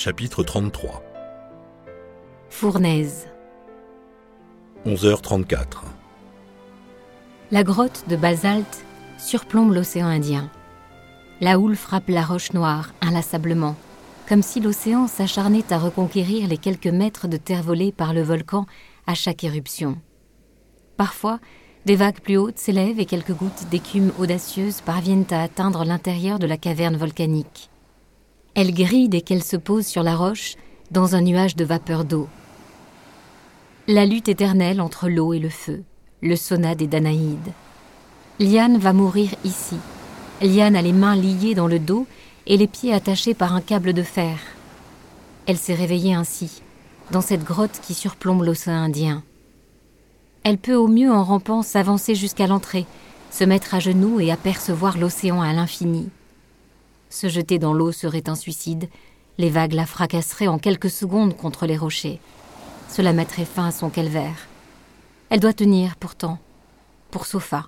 Chapitre 33. Fournaise. 11h34. La grotte de basalte surplombe l'océan Indien. La houle frappe la roche noire inlassablement, comme si l'océan s'acharnait à reconquérir les quelques mètres de terre volée par le volcan à chaque éruption. Parfois, des vagues plus hautes s'élèvent et quelques gouttes d'écume audacieuse parviennent à atteindre l'intérieur de la caverne volcanique. Elles grillent dès qu'elles se posent sur la roche dans un nuage de vapeur d'eau. La lutte éternelle entre l'eau et le feu, le sauna des Danaïdes. Liane va mourir ici. Liane a les mains liées dans le dos et les pieds attachés par un câble de fer. Elle s'est réveillée ainsi, dans cette grotte qui surplombe l'océan Indien. Elle peut au mieux en rampant s'avancer jusqu'à l'entrée, se mettre à genoux et apercevoir l'océan à l'infini. Se jeter dans l'eau serait un suicide, les vagues la fracasseraient en quelques secondes contre les rochers. Cela mettrait fin à son calvaire. Elle doit tenir pourtant, pour Sofa.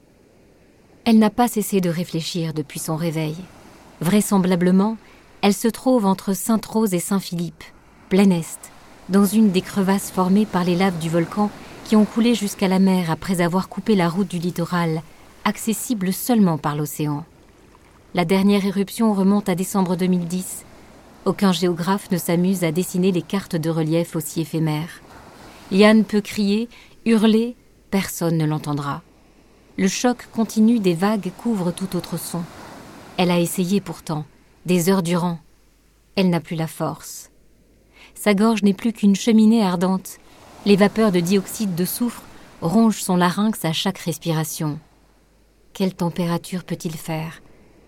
Elle n'a pas cessé de réfléchir depuis son réveil. Vraisemblablement, elle se trouve entre Sainte-Rose et Saint-Philippe, plein est, dans une des crevasses formées par les laves du volcan qui ont coulé jusqu'à la mer après avoir coupé la route du littoral, accessible seulement par l'océan. La dernière éruption remonte à décembre 2010. Aucun géographe ne s'amuse à dessiner les cartes de relief aussi éphémères. Liane peut crier, hurler, personne ne l'entendra. Le choc continu des vagues couvre tout autre son. Elle a essayé pourtant, des heures durant. Elle n'a plus la force. Sa gorge n'est plus qu'une cheminée ardente. Les vapeurs de dioxyde de soufre rongent son larynx à chaque respiration. Quelle température peut-il faire ?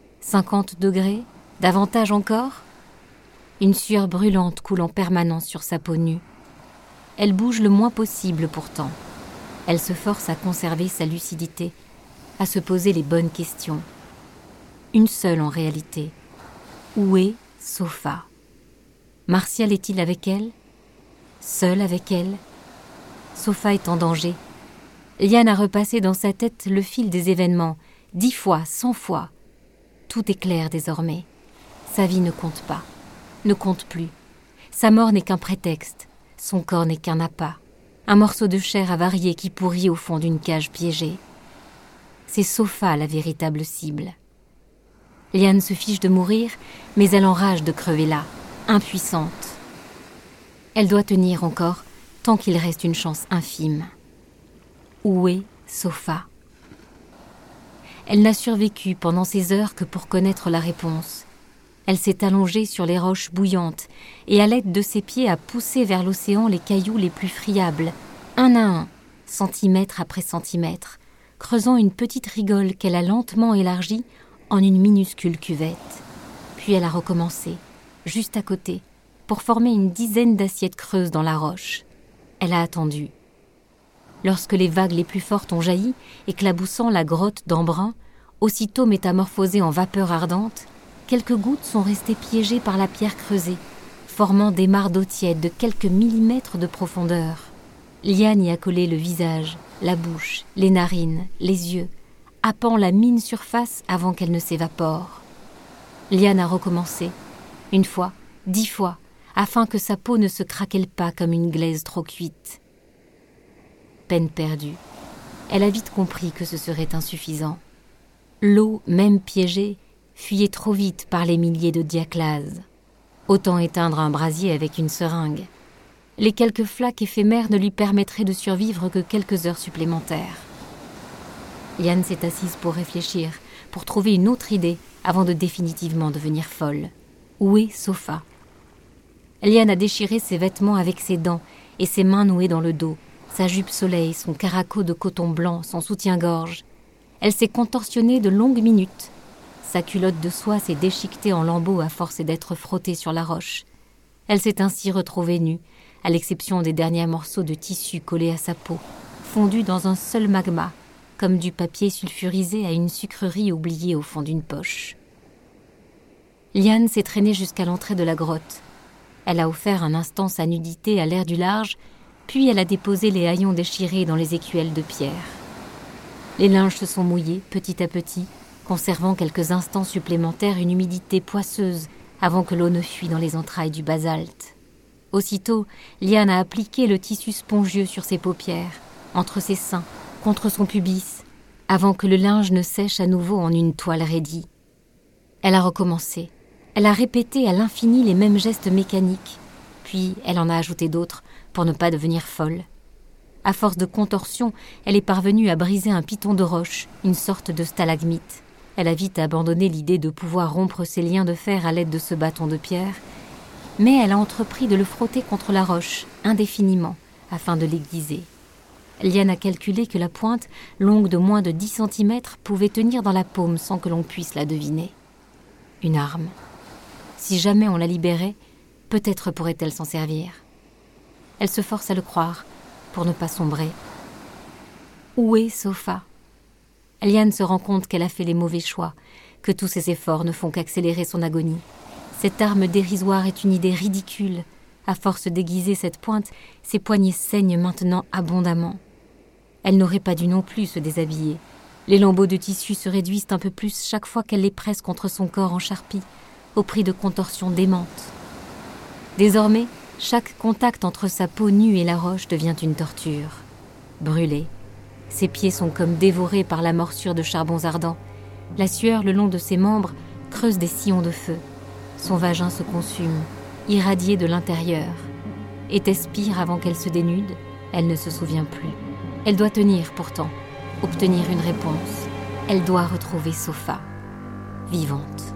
50 degrés ? Davantage encore ? Une sueur brûlante coule en permanence sur sa peau nue. Elle bouge le moins possible pourtant. Elle se force à conserver sa lucidité, à se poser les bonnes questions. Une seule en réalité. Où est Sofa ? Martial est-il avec elle ? Seul avec elle ? Sofa est en danger. Liane a repassé dans sa tête le fil des événements, 10 fois, 100 fois. Tout est clair désormais. Sa vie ne compte pas, ne compte plus. Sa mort n'est qu'un prétexte, son corps n'est qu'un appât, un morceau de chair avarié qui pourrit au fond d'une cage piégée. C'est Sofa la véritable cible. Liane se fiche de mourir, mais elle enrage de crever là, impuissante. Elle doit tenir encore, tant qu'il reste une chance infime. Où est Sofa ? Elle n'a survécu pendant ces heures que pour connaître la réponse. Elle s'est allongée sur les roches bouillantes et à l'aide de ses pieds a poussé vers l'océan les cailloux les plus friables, un à un, centimètre après centimètre, creusant une petite rigole qu'elle a lentement élargie en une minuscule cuvette. Puis elle a recommencé, juste à côté, pour former une dizaine d'assiettes creuses dans la roche. Elle a attendu. Lorsque les vagues les plus fortes ont jailli, éclaboussant la grotte d'Embrun, aussitôt métamorphosée en vapeur ardente, quelques gouttes sont restées piégées par la pierre creusée, formant des mares d'eau tiède de quelques millimètres de profondeur. Liane y a collé le visage, la bouche, les narines, les yeux, happant la mine surface avant qu'elle ne s'évapore. Liane a recommencé, 1 fois, 10 fois, afin que sa peau ne se craquelle pas comme une glaise trop cuite. Peine perdue. Elle a vite compris que ce serait insuffisant. L'eau, même piégée, fuyait trop vite par les milliers de diaclases. Autant éteindre un brasier avec une seringue. Les quelques flaques éphémères ne lui permettraient de survivre que quelques heures supplémentaires. Liane s'est assise pour réfléchir, pour trouver une autre idée avant de définitivement devenir folle. Où est Sofa ? Liane a déchiré ses vêtements avec ses dents et ses mains nouées dans le dos, sa jupe soleil, son caraco de coton blanc, son soutien-gorge. Elle s'est contorsionnée de longues minutes. Sa culotte de soie s'est déchiquetée en lambeaux à force d'être frottée sur la roche. Elle s'est ainsi retrouvée nue, à l'exception des derniers morceaux de tissu collés à sa peau, fondus dans un seul magma, comme du papier sulfurisé à une sucrerie oubliée au fond d'une poche. Liane s'est traînée jusqu'à l'entrée de la grotte. Elle a offert un instant sa nudité à l'air du large, puis elle a déposé les haillons déchirés dans les écuelles de pierre. Les linges se sont mouillés petit à petit, conservant quelques instants supplémentaires une humidité poisseuse avant que l'eau ne fuit dans les entrailles du basalte. Aussitôt, Liane a appliqué le tissu spongieux sur ses paupières, entre ses seins, contre son pubis, avant que le linge ne sèche à nouveau en une toile raidie. Elle a recommencé. Elle a répété à l'infini les mêmes gestes mécaniques, puis elle en a ajouté d'autres pour ne pas devenir folle. À force de contorsion, elle est parvenue à briser un piton de roche, une sorte de stalagmite. Elle a vite abandonné l'idée de pouvoir rompre ses liens de fer à l'aide de ce bâton de pierre, mais elle a entrepris de le frotter contre la roche, indéfiniment, afin de l'aiguiser. Liane a calculé que la pointe, longue de moins de 10 cm, pouvait tenir dans la paume sans que l'on puisse la deviner. Une arme. Si jamais on la libérait, peut-être pourrait-elle s'en servir. Elle se force à le croire, pour ne pas sombrer. Où est Sofa ? Liane se rend compte qu'elle a fait les mauvais choix, que tous ses efforts ne font qu'accélérer son agonie. Cette arme dérisoire est une idée ridicule. À force d'aiguiser cette pointe, ses poignets saignent maintenant abondamment. Elle n'aurait pas dû non plus se déshabiller. Les lambeaux de tissu se réduisent un peu plus chaque fois qu'elle les presse contre son corps en charpie, au prix de contorsions démentes. Désormais, chaque contact entre sa peau nue et la roche devient une torture. Brûlée, ses pieds sont comme dévorés par la morsure de charbons ardents. La sueur le long de ses membres creuse des sillons de feu. Son vagin se consume, irradié de l'intérieur. Était-ce pire avant qu'elle se dénude ? Elle ne se souvient plus. Elle doit tenir pourtant, obtenir une réponse. Elle doit retrouver Sofa, vivante.